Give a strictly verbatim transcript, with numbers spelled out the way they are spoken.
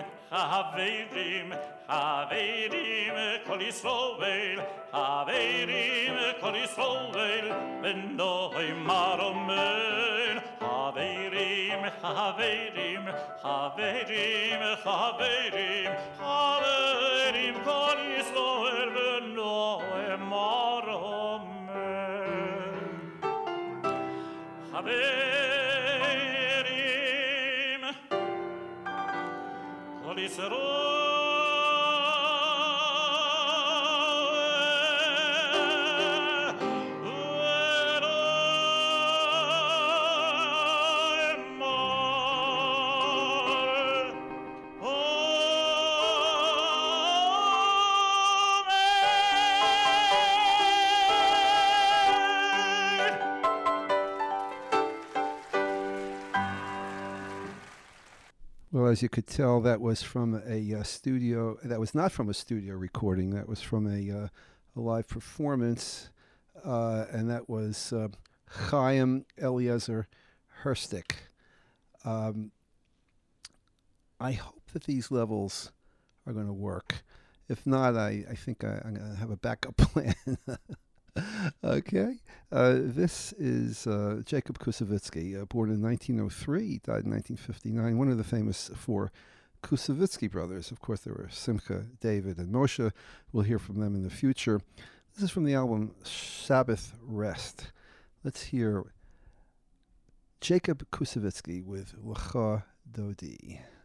Haverim, Haverim, Kol Yisroel, Haverim, Kol Yisroel, V'noi Maromen. Haverim, Haverim, Haverim, Haverim, Haverim, Kol Yisroel, V'noi Maromen. Haverim, Kol Yisroel, Well, as you could tell, that was from a uh, studio. That was not from a studio recording. That was from a, uh, a live performance, uh, and that was uh, Chaim Eliezer Herstick. Um, I hope that these levels are going to work. If not, I, I think I, I'm going to have a backup plan. Okay. Uh, this is uh, Jacob Kusevitsky, uh, born in nineteen oh three, died in nineteen fifty-nine, one of the famous four Kusevitsky brothers. Of course, there were Simcha, David, and Moshe. We'll hear from them in the future. This is from the album Sabbath Rest. Let's hear Jacob Kusevitsky with L'cha Dodi.